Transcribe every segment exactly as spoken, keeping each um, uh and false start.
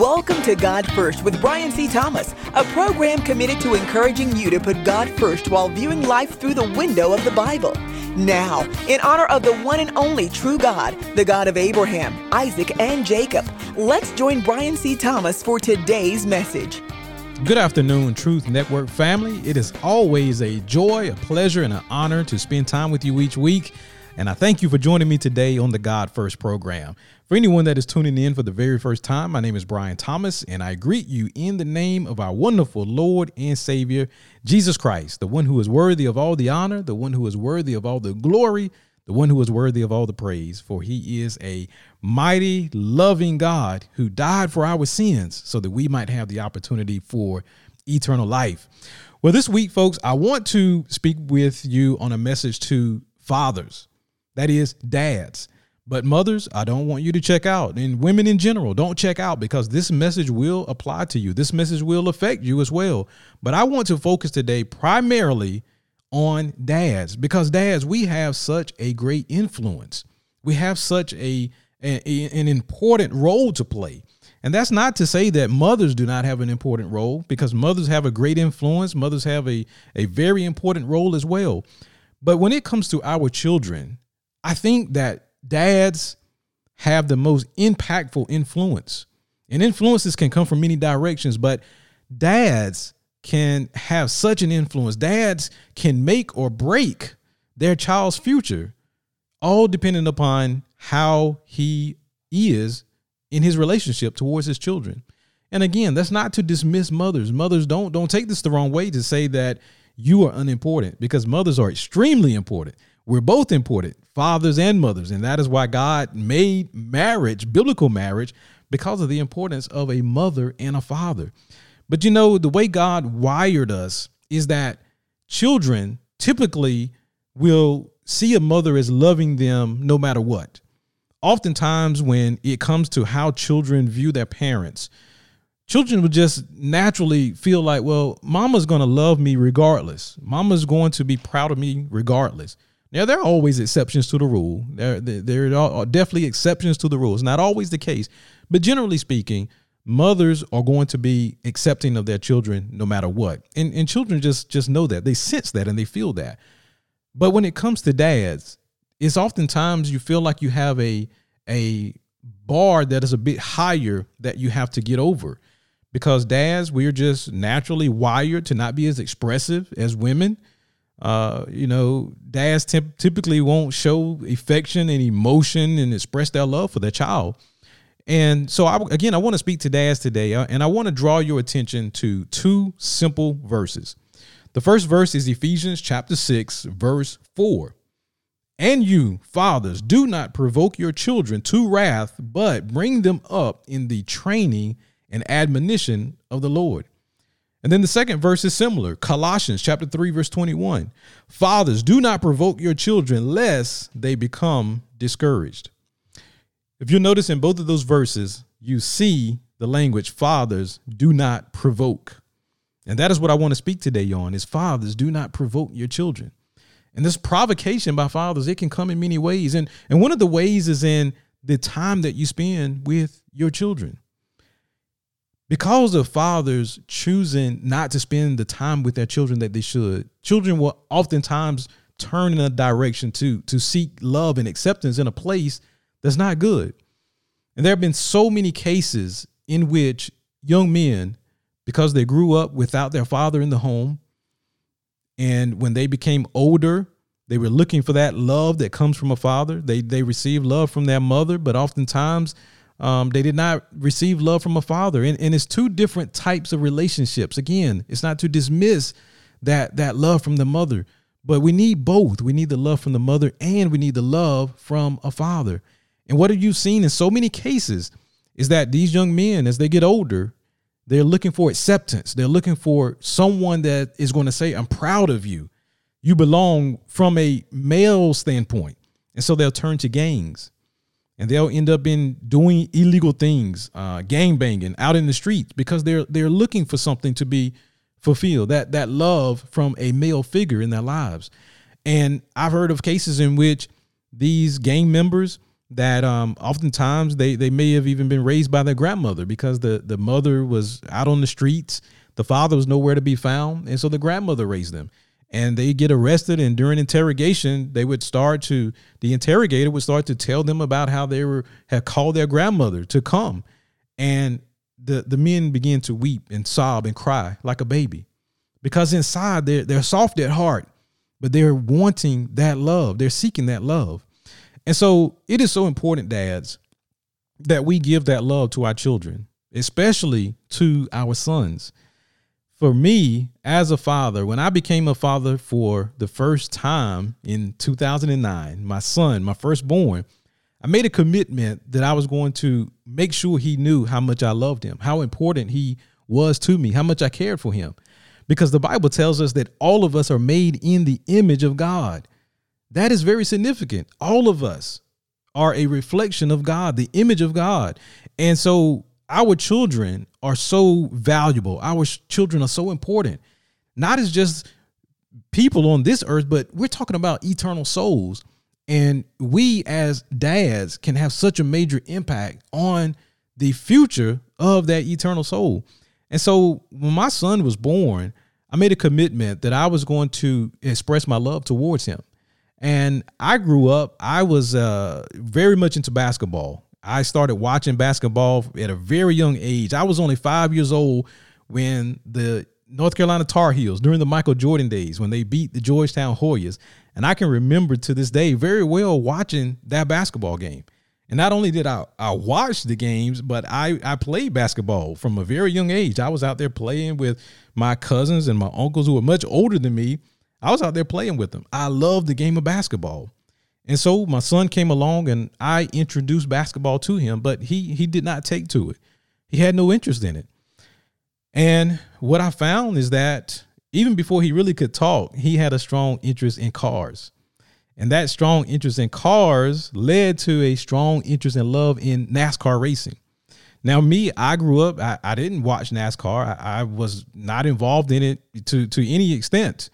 Welcome to God First with Brian C. Thomas, a program committed to encouraging you to put God first while viewing life through the window of the Bible. Now, in honor of the one and only true God, the God of Abraham, Isaac, and Jacob, let's join Brian C. Thomas for today's message. Good afternoon, Truth Network family. It is always a joy, a pleasure, and an honor to spend time with you each week. And I thank you for joining me today on the God First program. For anyone that is tuning in for the very first time, my name is Brian Thomas, and I greet you in the name of our wonderful Lord and Savior, Jesus Christ, the one who is worthy of all the honor, the one who is worthy of all the glory, the one who is worthy of all the praise. For he is a mighty, loving God who died for our sins so that we might have the opportunity for eternal life. Well, this week, folks, I want to speak with you on a message to fathers. That is dads. But mothers, I don't want you to check out. And women in general, don't check out, because this message will apply to you. This message will affect you as well. But I want to focus today primarily on dads, because dads, we have such a great influence. We have such a, a an important role to play. And that's not to say that mothers do not have an important role, because mothers have a great influence. Mothers have a, a very important role as well. But when it comes to our children, I think that dads have the most impactful influence, and influences can come from many directions, but dads can have such an influence. Dads can make or break their child's future, all depending upon how he is in his relationship towards his children. And again, that's not to dismiss mothers. Mothers, don't, don't take this the wrong way to say that you are unimportant, because mothers are extremely important. We're both important, fathers and mothers. And that is why God made marriage, biblical marriage, because of the importance of a mother and a father. But, you know, the way God wired us is that children typically will see a mother as loving them no matter what. Oftentimes, when it comes to how children view their parents, children will just naturally feel like, well, mama's going to love me regardless. Mama's going to be proud of me regardless. Now, there are always exceptions to the rule. There, there, there are definitely exceptions to the rule. It's not always the case. But generally speaking, mothers are going to be accepting of their children no matter what. And, and children just, just know that. They sense that and they feel that. But when it comes to dads, it's oftentimes you feel like you have a, a bar that is a bit higher that you have to get over. Because dads, we're just naturally wired to not be as expressive as women. Uh, you know, dads temp- typically won't show affection and emotion and express their love for their child. And so, I, again, I want to speak to dads today, uh, and I want to draw your attention to two simple verses. The first verse is Ephesians chapter six, verse four. And you, fathers, do not provoke your children to wrath, but bring them up in the training and admonition of the Lord. And then the second verse is similar. Colossians chapter three, verse twenty-one. Fathers, do not provoke your children lest they become discouraged. If you notice in both of those verses, you see the language, fathers, do not provoke. And that is what I want to speak today on, is fathers, do not provoke your children. And this provocation by fathers, it can come in many ways. And, and one of the ways is in the time that you spend with your children. Because of fathers choosing not to spend the time with their children that they should, children will oftentimes turn in a direction to, to seek love and acceptance in a place that's not good. And there have been so many cases in which young men, because they grew up without their father in the home, and when they became older, they were looking for that love that comes from a father. They, they received love from their mother, but oftentimes Um, they did not receive love from a father. And, and it's two different types of relationships. Again, it's not to dismiss that, that love from the mother, but we need both. We need the love from the mother and we need the love from a father. And what have you seen in so many cases is that these young men, as they get older, they're looking for acceptance. They're looking for someone that is going to say, I'm proud of you. You belong, from a male standpoint. And so they'll turn to gangs. And they'll end up in doing illegal things, uh, gang banging out in the streets, because they're they're looking for something to be fulfilled, that that love from a male figure in their lives. And I've heard of cases in which these gang members, that um, oftentimes they, they may have even been raised by their grandmother, because the, the mother was out on the streets. The father was nowhere to be found. And so the grandmother raised them, and they get arrested. And during interrogation, they would start to, the interrogator would start to tell them about how they were, had called their grandmother to come. And the, the men began to weep and sob and cry like a baby, because inside they're, they're soft at heart, but they're wanting that love. They're seeking that love. And so it is so important, dads, that we give that love to our children, especially to our sons. For me, as a father, when I became a father for the first time in two thousand nine, my son, my firstborn, I made a commitment that I was going to make sure he knew how much I loved him, how important he was to me, how much I cared for him. Because the Bible tells us that all of us are made in the image of God. That is very significant. All of us are a reflection of God, the image of God. And so our children are so valuable. Our children are so important, not as just people on this earth, but we're talking about eternal souls. And we as dads can have such a major impact on the future of that eternal soul. And so when my son was born, I made a commitment that I was going to express my love towards him. And I grew up, I was uh, very much into basketball. I started watching basketball at a very young age. I was only five years old when the North Carolina Tar Heels, during the Michael Jordan days, when they beat the Georgetown Hoyas. And I can remember to this day very well watching that basketball game. And not only did I, I watch the games, but I, I played basketball from a very young age. I was out there playing with my cousins and my uncles who were much older than me. I was out there playing with them. I loved the game of basketball. And so my son came along and I introduced basketball to him, but he he did not take to it. He had no interest in it. And what I found is that even before he really could talk, he had a strong interest in cars. And that strong interest in cars led to a strong interest and love in NASCAR racing. Now, me, I grew up, I, I didn't watch NASCAR. I, I was not involved in it to, to any extent.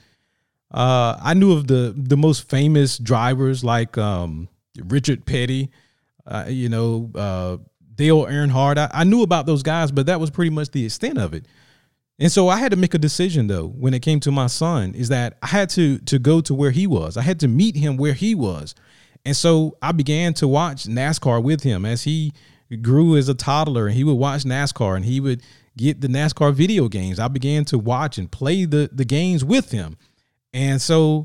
Uh, I knew of the, the most famous drivers like um, Richard Petty, uh, you know, uh, Dale Earnhardt. I, I knew about those guys, but that was pretty much the extent of it. And so I had to make a decision, though, when it came to my son, is that I had to to go to where he was. I had to meet him where he was. And so I began to watch NASCAR with him as he grew as a toddler, and he would watch NASCAR and he would get the NASCAR video games. I began to watch and play the, the games with him. And so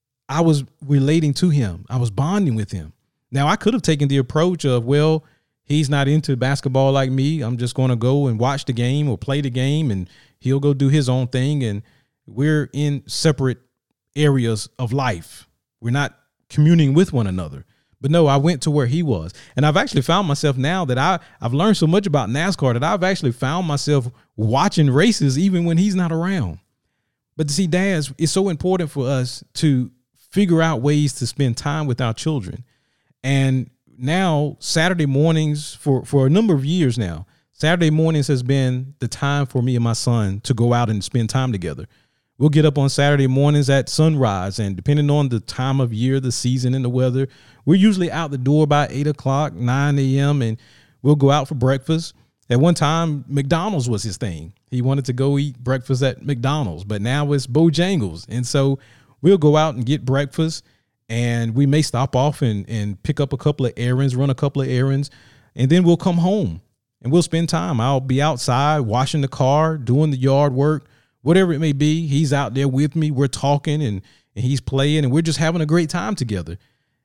I was relating to him. I was bonding with him. Now, I could have taken the approach of, well, he's not into basketball like me. I'm just going to go and watch the game or play the game, and he'll go do his own thing. And we're in separate areas of life. We're not communing with one another. But no, I went to where he was. And I've actually found myself now that I, I've learned so much about NASCAR that I've actually found myself watching races even when he's not around. But to see, dads, it's so important for us to figure out ways to spend time with our children. And now Saturday mornings for, for a number of years now, Saturday mornings has been the time for me and my son to go out and spend time together. We'll get up on Saturday mornings at sunrise, and depending on the time of year, the season, and the weather, we're usually out the door by eight o'clock, nine a.m., and we'll go out for breakfast. At one time, McDonald's was his thing. He wanted to go eat breakfast at McDonald's, but now it's Bojangles. And so we'll go out and get breakfast, and we may stop off and, and pick up a couple of errands, run a couple of errands, and then we'll come home and we'll spend time. I'll be outside washing the car, doing the yard work, whatever it may be. He's out there with me. We're talking and, and he's playing, and we're just having a great time together.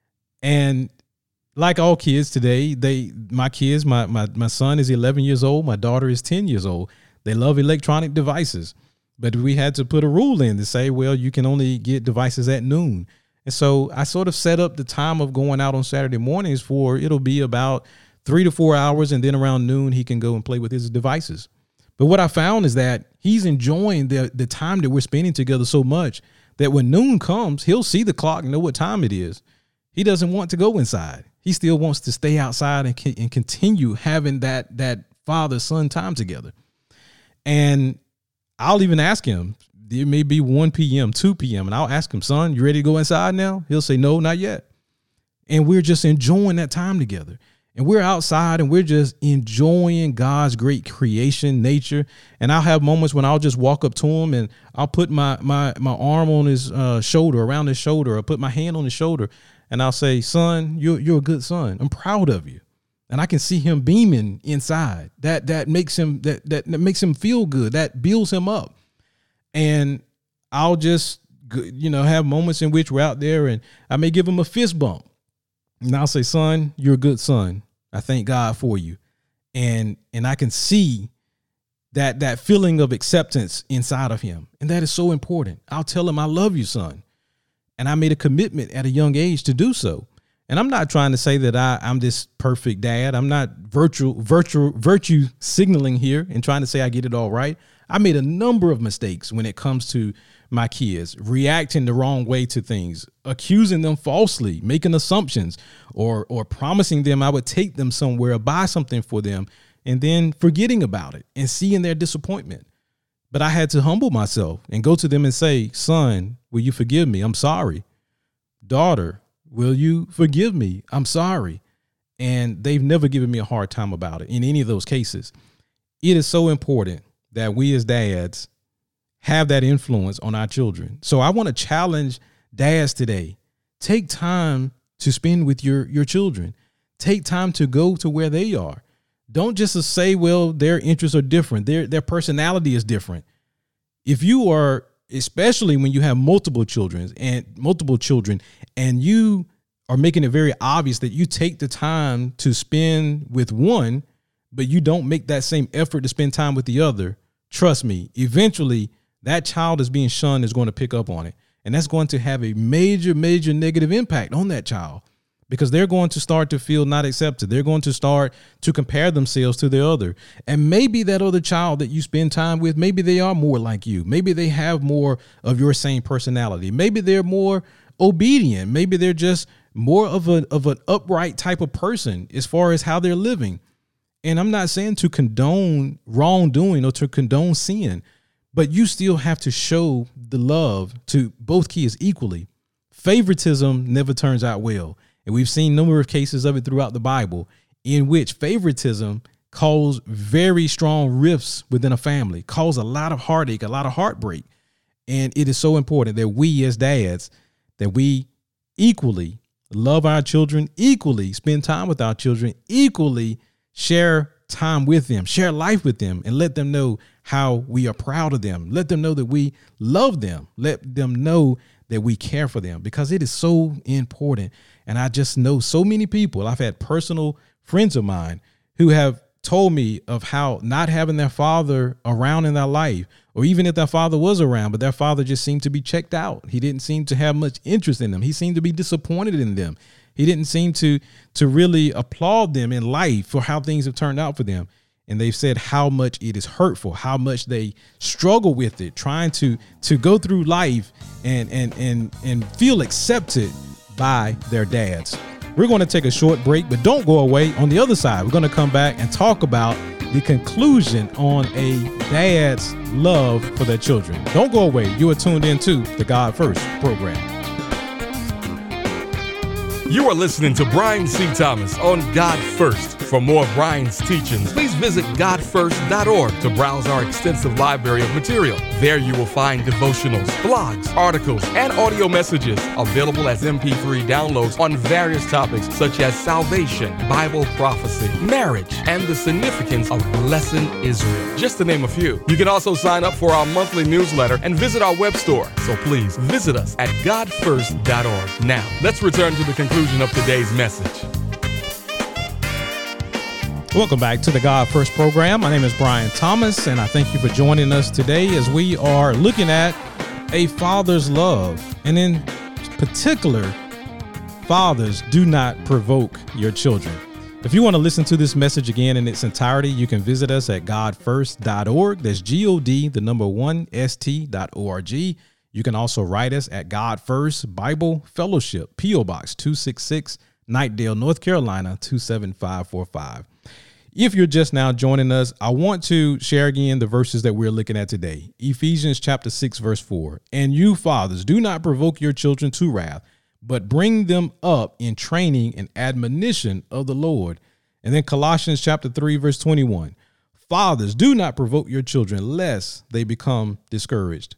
And like all kids today, they, my kids, my, my, my son is eleven years old. My daughter is ten years old. They love electronic devices, but we had to put a rule in to say, well, you can only get devices at noon. And so I sort of set up the time of going out on Saturday mornings for, it'll be about three to four hours. And then around noon, he can go and play with his devices. But what I found is that he's enjoying the, the time that we're spending together so much that when noon comes, he'll see the clock and know what time it is. He doesn't want to go inside. He still wants to stay outside and, and continue having that, that father-son time together. And I'll even ask him, it may be one p.m., two p.m., and I'll ask him, son, you ready to go inside now? He'll say, no, not yet. and we're just enjoying that time together. And we're outside and we're just enjoying God's great creation, nature. And I'll have moments when I'll just walk up to him and I'll put my my my arm on his uh, shoulder, around his shoulder, or put my hand on his shoulder. And I'll say, son, you're, you're a good son. I'm proud of you. And I can see him beaming inside. That that makes him that, that that makes him feel good. That builds him up. And I'll just, you know, have moments in which we're out there and I may give him a fist bump. And I'll say, son, you're a good son. I thank God for you. And and I can see that that feeling of acceptance inside of him. And that is so important. I'll tell him, I love you, son. And I made a commitment at a young age to do so. And I'm not trying to say that I, I'm this perfect dad. I'm not virtual, virtual, virtue signaling here and trying to say I get it all right. I made a number of mistakes when it comes to my kids, reacting the wrong way to things, accusing them falsely, making assumptions, or or promising them I would take them somewhere, buy something for them, and then forgetting about it and seeing their disappointment. But I had to humble myself and go to them and say, son, will you forgive me? I'm sorry. Daughter, will you forgive me? I'm sorry. And they've never given me a hard time about it in any of those cases. It is so important that we as dads have that influence on our children. So I want to challenge dads today. Take time to spend with your, your children. Take time to go to where they are. Don't just say, well, their interests are different. Their, their personality is different. If you are, especially when you have multiple children and multiple children, and you are making it very obvious that you take the time to spend with one, but you don't make that same effort to spend time with the other, trust me, eventually that child is being shunned is going to pick up on it. And that's going to have a major, major negative impact on that child because they're going to start to feel not accepted. They're going to start to compare themselves to the other. And maybe that other child that you spend time with, maybe they are more like you. Maybe they have more of your same personality. Maybe they're more obedient. Maybe they're just more of a of an upright type of person as far as how they're living. And I'm not saying to condone wrongdoing or to condone sin, but you still have to show the love to both kids equally. Favoritism never turns out well. And we've seen a number of cases of it throughout the Bible in which favoritism caused very strong rifts within a family, caused a lot of heartache, a lot of heartbreak. And it is so important that we as dads, that we equally love our children, equally spend time with our children, equally share time with them, share life with them, and let them know how we are proud of them. Let them know that we love them. Let them know that we care for them because it is so important. And I just know so many people. I've had personal friends of mine who have told me of how not having their father around in their life, or even if their father was around, but their father just seemed to be checked out. He didn't seem to have much interest in them. He seemed to be disappointed in them. He didn't seem to to really applaud them in life for how things have turned out for them. And they've said how much it is hurtful, how much they struggle with it, trying to to go through life and and and and feel accepted by their dads. We're going to take a short break, but don't go away. On the other side, we're going to come back and talk about the conclusion on a dad's love for their children. Don't go away. You are tuned into the God First program. You are listening to Brian C. Thomas on God First. For more of Brian's teachings, please visit god first dot org to browse our extensive library of material. There you will find devotionals, blogs, articles, and audio messages available as M P three downloads on various topics such as salvation, Bible prophecy, marriage, and the significance of blessing Israel, just to name a few. You can also sign up for our monthly newsletter and visit our web store. So please visit us at god first dot org. Now, let's return to the conclusion of today's message. Welcome back to the God First program. My name is Brian Thomas, and I thank you for joining us today as we are looking at a father's love. And in particular, fathers, do not provoke your children. If you want to listen to this message again in its entirety, you can visit us at god first dot org. That's G O D, the number one, S T dot O R G. You can also write us at God First Bible Fellowship, P O Box two sixty-six, Knightdale, North Carolina, two seven five four five. If you're just now joining us, I want to share again the verses that we're looking at today. Ephesians chapter six, verse four. And you fathers, do not provoke your children to wrath, but bring them up in training and admonition of the Lord. And then Colossians chapter three, verse twenty-one. Fathers, do not provoke your children lest they become discouraged.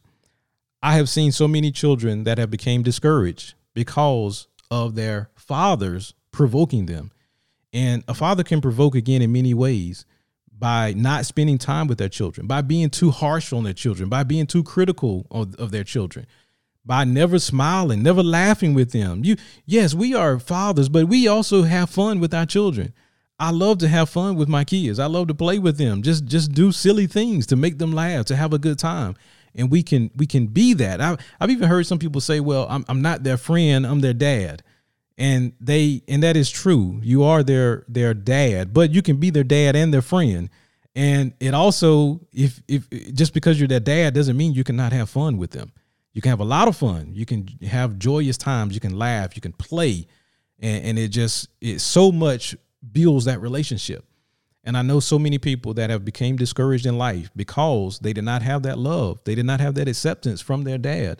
I have seen so many children that have become discouraged because of their fathers provoking them. And a father can provoke again in many ways, by not spending time with their children, by being too harsh on their children, by being too critical of, of their children, by never smiling, never laughing with them. You, yes, we are fathers, but we also have fun with our children. I love to have fun with my kids. I love to play with them, just just do silly things to make them laugh, to have a good time. And we can we can be that. I, I've even heard some people say, well, I'm, I'm not their friend, I'm their dad. And they and that is true. You are their their dad, but you can be their dad and their friend. And it also, if if just because you're their dad doesn't mean you cannot have fun with them. You can have a lot of fun. You can have joyous times. You can laugh. You can play, and, and it just it so much builds that relationship. And I know so many people that have become discouraged in life because they did not have that love. They did not have that acceptance from their dad.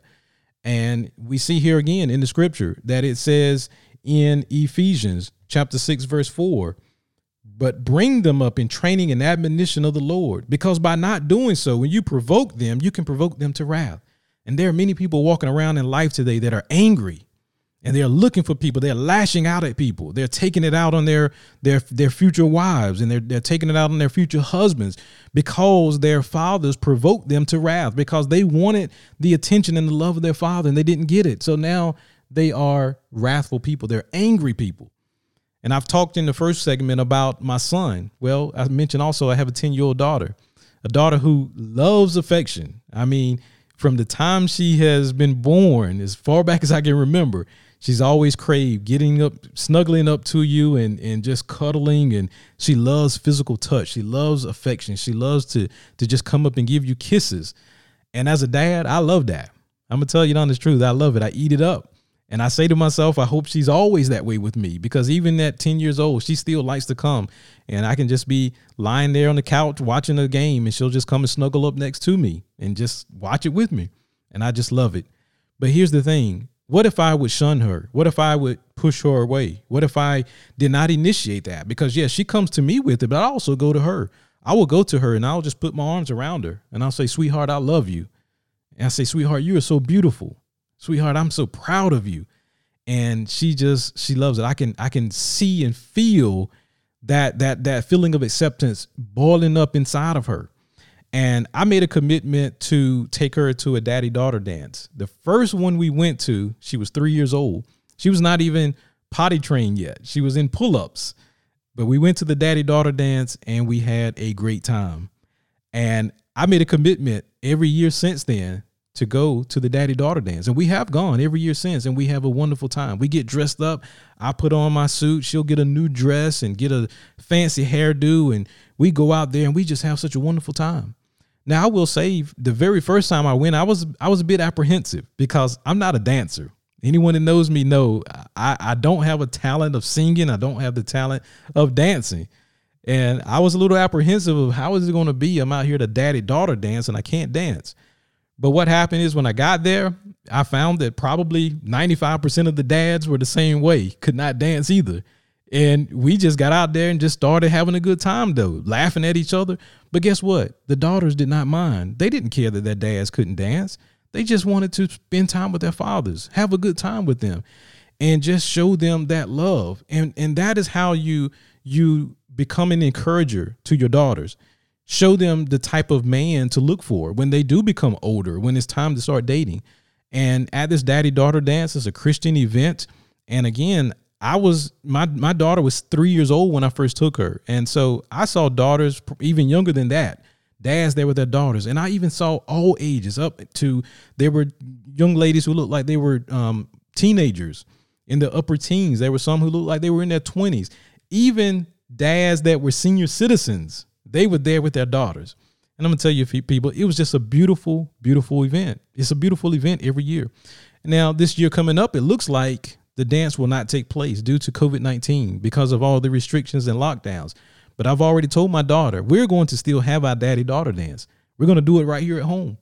And we see here again in the scripture that it says in Ephesians chapter six, verse four, but bring them up in training and admonition of the Lord, because by not doing so, when you provoke them, you can provoke them to wrath. And there are many people walking around in life today that are angry, and they're looking for people. They're lashing out at people. They're taking it out on their their their future wives, and they're they're taking it out on their future husbands because their fathers provoked them to wrath, because they wanted the attention and the love of their father and they didn't get it. So now they are wrathful people. They're angry people. And I've talked in the first segment about my son. Well, I mentioned also I have a ten-year-old daughter, a daughter who loves affection. I mean, from the time she has been born, as far back as I can remember, she's always craved getting up, snuggling up to you and, and just cuddling. And she loves physical touch. She loves affection. She loves to, to just come up and give you kisses. And as a dad, I love that. I'm going to tell you the honest truth. I love it. I eat it up. And I say to myself, I hope she's always that way with me, because even at ten years old, she still likes to come, and I can just be lying there on the couch watching a game and she'll just come and snuggle up next to me and just watch it with me. And I just love it. But here's the thing. What if I would shun her? What if I would push her away? What if I did not initiate that? Because, yes, she comes to me with it, but I also go to her. I will go to her and I'll just put my arms around her and I'll say, sweetheart, I love you. And I say, sweetheart, you are so beautiful. Sweetheart, I'm so proud of you. And she just, she loves it. I can, I can see and feel that, that, that feeling of acceptance boiling up inside of her. And I made a commitment to take her to a daddy-daughter dance. The first one we went to, she was three years old. She was not even potty trained yet. She was in pull-ups. But we went to the daddy-daughter dance and we had a great time. And I made a commitment every year since then to go to the daddy-daughter dance. And we have gone every year since, and we have a wonderful time. We get dressed up. I put on my suit. She'll get a new dress and get a fancy hairdo, and we go out there and we just have such a wonderful time. Now, I will say, the very first time I went, I was I was a bit apprehensive because I'm not a dancer. Anyone that knows me know I, I don't have a talent of singing. I don't have the talent of dancing. And I was a little apprehensive of how is it going to be? I'm out here at a daddy-daughter dance and I can't dance. But what happened is when I got there, I found that probably ninety-five percent of the dads were the same way, could not dance either. And we just got out there and just started having a good time, though, laughing at each other. But guess what? The daughters did not mind. They didn't care that their dads couldn't dance. They just wanted to spend time with their fathers, have a good time with them, and just show them that love. And, and that is how you, you become an encourager to your daughters. Show them the type of man to look for when they do become older, when it's time to start dating. And at this daddy-daughter dance, it's a Christian event. And again, I was my my daughter was three years old when I first took her. And so I saw daughters even younger than that, dads there with their daughters. And I even saw all ages up to, there were young ladies who looked like they were um, teenagers in the upper teens. There were some who looked like they were in their twenties, even dads that were senior citizens. They were there with their daughters. And I'm going to tell you, people, it was just a beautiful, beautiful event. It's a beautiful event every year. Now, this year coming up, it looks like the dance will not take place due to COVID nineteen because of all the restrictions and lockdowns. But I've already told my daughter, we're going to still have our daddy-daughter dance. We're going to do it right here at home.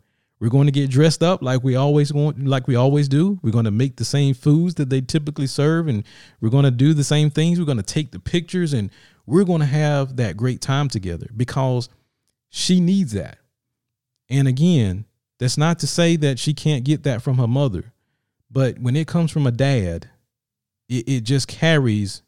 We're going to get dressed up like we always want, like we always do. We're going to make the same foods that they typically serve, and we're going to do the same things. We're going to take the pictures, and we're going to have that great time together because she needs that. And again, that's not to say that she can't get that from her mother, but when it comes from a dad, it, it just carries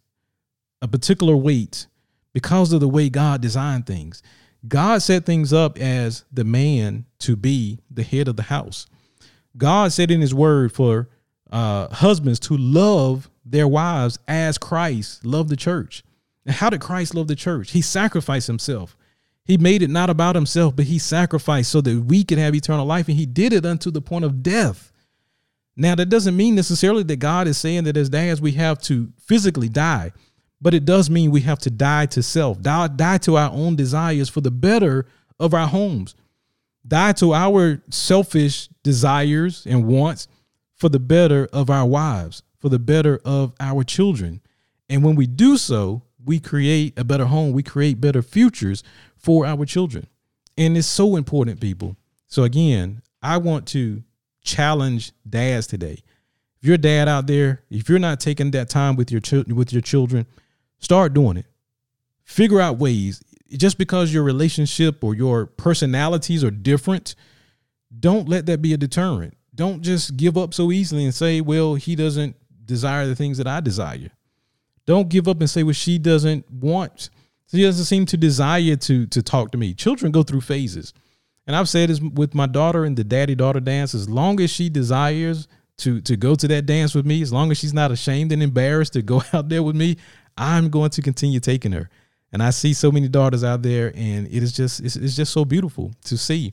a particular weight because of the way God designed things. God set things up as the man to be the head of the house. God said in his word for uh, husbands to love their wives as Christ loved the church. And how did Christ love the church? He sacrificed himself. He made it not about himself, but he sacrificed so that we could have eternal life. And he did it unto the point of death. Now, that doesn't mean necessarily that God is saying that as dads, we have to physically die. But it does mean we have to die to self, die, die to our own desires for the better of our homes, die to our selfish desires and wants for the better of our wives, for the better of our children. And when we do so, we create a better home. We create better futures for our children. And it's so important, people. So again, I want to challenge dads today. If you're a dad out there, if you're not taking that time with your ch- with your children, start doing it. Figure out ways. Just because your relationship or your personalities are different, don't let that be a deterrent. Don't just give up so easily and say, well, he doesn't desire the things that I desire. Don't give up and say, well, she doesn't want, she doesn't seem to desire to, to talk to me. Children go through phases. And I've said this with my daughter in the daddy-daughter dance. As long as she desires to, to go to that dance with me, as long as she's not ashamed and embarrassed to go out there with me, I'm going to continue taking her. And I see so many daughters out there, and it is just, it's, it's just so beautiful to see.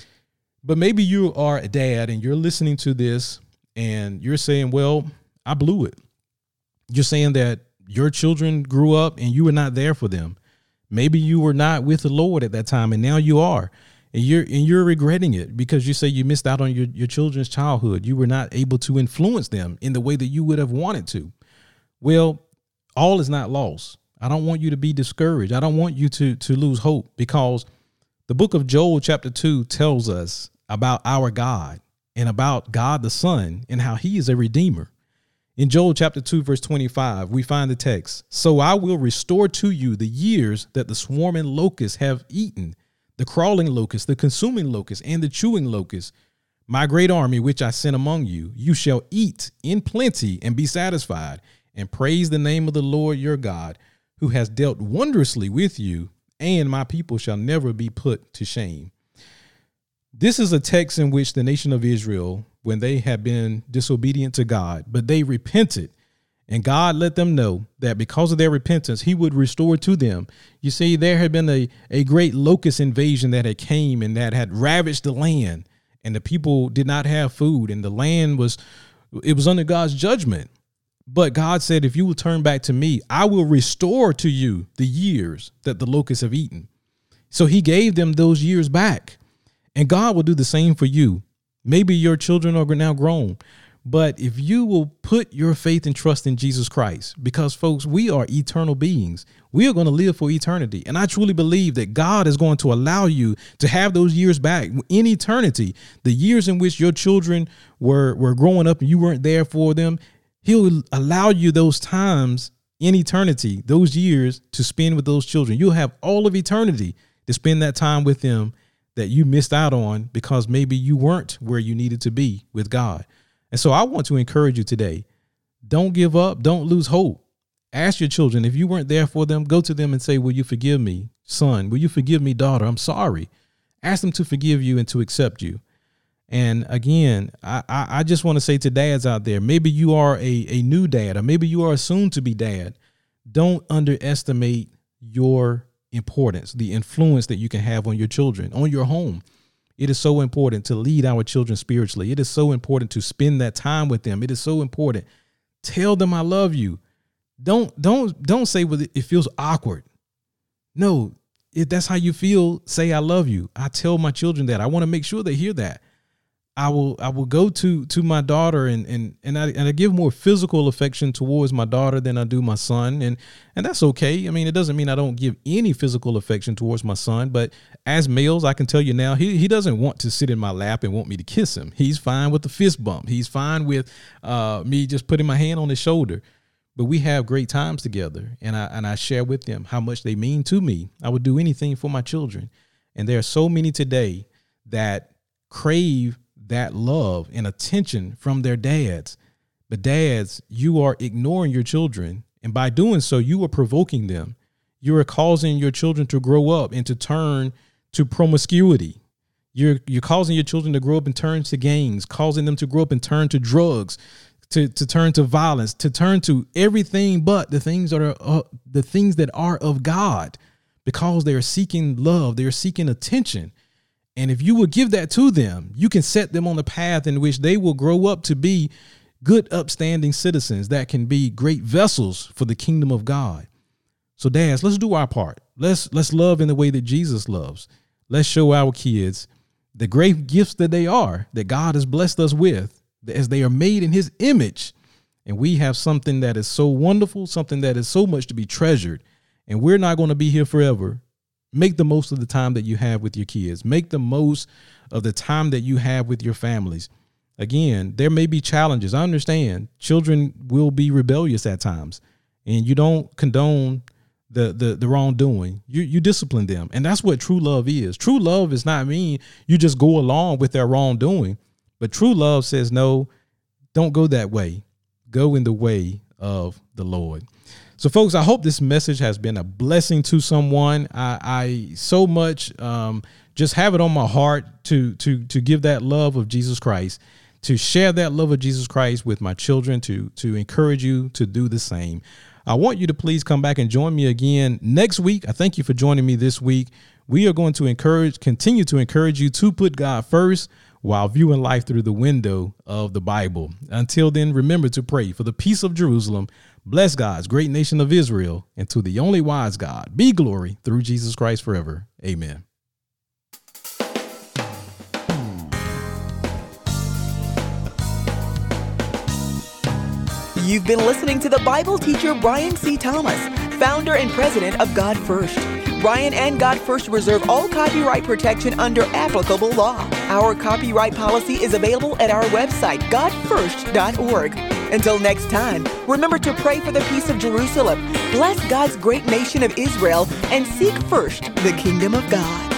But maybe you are a dad and you're listening to this and you're saying, well, I blew it. You're saying that your children grew up and you were not there for them. Maybe you were not with the Lord at that time, and now you are. And you're and you're regretting it because you say you missed out on your, your children's childhood. You were not able to influence them in the way that you would have wanted to. Well, all is not lost. I don't want you to be discouraged. I don't want you to, to lose hope, because the book of Joel chapter two tells us about our God and about God the Son and how he is a redeemer. In Joel chapter two, verse twenty-five, we find the text. So I will restore to you the years that the swarming locusts have eaten, the crawling locust, the consuming locust, and the chewing locust, my great army, which I sent among you. You shall eat in plenty and be satisfied, and praise the name of the Lord your God, who has dealt wondrously with you, and my people shall never be put to shame. This is a text in which the nation of Israel, when they had been disobedient to God, but they repented, and God let them know that because of their repentance, he would restore to them. You see, there had been a, a great locust invasion that had came and that had ravaged the land, and the people did not have food, and the land was, it was under God's judgment. But God said, if you will turn back to me, I will restore to you the years that the locusts have eaten. So he gave them those years back, and God will do the same for you. Maybe your children are now grown, but if you will put your faith and trust in Jesus Christ, because folks, we are eternal beings. We are going to live for eternity. And I truly believe that God is going to allow you to have those years back in eternity, the years in which your children were, were growing up and you weren't there for them. He'll allow you those times in eternity, those years to spend with those children. You'll have all of eternity to spend that time with them that you missed out on because maybe you weren't where you needed to be with God. And so I want to encourage you today. Don't give up. Don't lose hope. Ask your children, if you weren't there for them, go to them and say, will you forgive me, son? Will you forgive me, daughter? I'm sorry. Ask them to forgive you and to accept you. And again, I, I, I just want to say to dads out there, maybe you are a, a new dad, or maybe you are a soon to be dad. Don't underestimate your importance, the influence that you can have on your children, on your home. It is so important to lead our children spiritually. It is so important to spend that time with them. It is so important. Tell them I love you. Don't don't don't say, well, it feels awkward. No, if that's how you feel, say I love you. I tell my children that. I want to make sure they hear that. I will I will go to to my daughter and and and I and I give more physical affection towards my daughter than I do my son, and and that's okay. I mean, it doesn't mean I don't give any physical affection towards my son, but as males, I can tell you now, he he doesn't want to sit in my lap and want me to kiss him. He's fine with the fist bump. He's fine with uh, me just putting my hand on his shoulder. But we have great times together, and I and I share with them how much they mean to me. I would do anything for my children, and there are so many today that crave that love and attention from their dads. But dads, you are ignoring your children. And by doing so, you are provoking them. You are causing your children to grow up and to turn to promiscuity. You're, you're causing your children to grow up and turn to gangs, causing them to grow up and turn to drugs, to, to turn to violence, to turn to everything but the things that are uh, the things that are of God, because they are seeking love. They are seeking attention. And if you will give that to them, you can set them on the path in which they will grow up to be good, upstanding citizens that can be great vessels for the kingdom of God. So dads, let's do our part. Let's let's love in the way that Jesus loves. Let's show our kids the great gifts that they are, that God has blessed us with, as they are made in his image. And we have something that is so wonderful, something that is so much to be treasured. And we're not going to be here forever. Make the most of the time that you have with your kids. Make the most of the time that you have with your families. Again, there may be challenges. I understand children will be rebellious at times, and you don't condone the the, the wrongdoing. You you discipline them. And that's what true love is. True love is not mean you just go along with their wrongdoing, but true love says, no, don't go that way. Go in the way of the Lord. So, folks, I hope this message has been a blessing to someone. I, I so much um, just have it on my heart to to to give that love of Jesus Christ, to share that love of Jesus Christ with my children, to to encourage you to do the same. I want you to please come back and join me again next week. I thank you for joining me this week. We are going to encourage, continue to encourage you to put God first while viewing life through the window of the Bible. Until then, remember to pray for the peace of Jerusalem. Bless God's great nation of Israel, and to the only wise God be glory through Jesus Christ forever. Amen. You've been listening to the Bible teacher Brian C. Thomas, founder and president of God First. Brian and God First reserve all copyright protection under applicable law. Our copyright policy is available at our website, god first dot org. Until next time, remember to pray for the peace of Jerusalem, bless God's great nation of Israel, and seek first the kingdom of God.